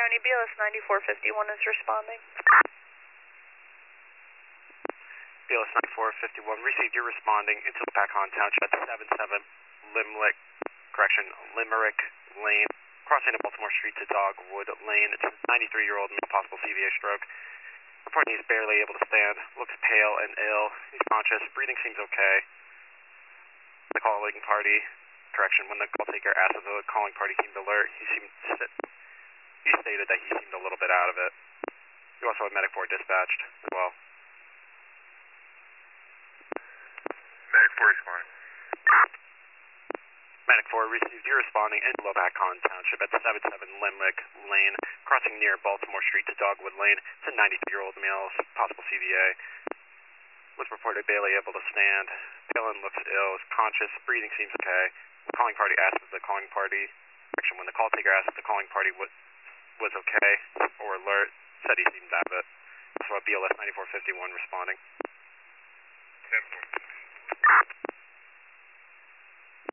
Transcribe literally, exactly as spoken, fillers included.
County, B L S ninety-four fifty-one is responding. B L S ninety-four fifty-one, received, you're responding into Pacon Township at seven seven Limerick, correction, Limerick Lane, crossing of Baltimore Street to Dogwood Lane. It's a ninety-three-year-old male, possible C V A stroke. Reporting he's barely able to stand, looks pale and ill, he's conscious, breathing seems okay. The calling party, correction, when the call taker asked if the calling party seemed alert, he seemed he stated that he seemed a little bit out of it. You also have Medic four dispatched as well. Medic four responding. Medic four received, you're responding in Lopakon Township at seven seven Limerick Lane, crossing near Baltimore Street to Dogwood Lane. It's a ninety-three-year-old male, possible C V A. Was reported barely able to stand. Dylan looks ill, is conscious, breathing seems okay. The calling party asked if the calling party, actually when the call taker asked if the calling party was, was okay or alert, said he seemed out of it. So a B L S ninety-four fifty-one responding. ten four.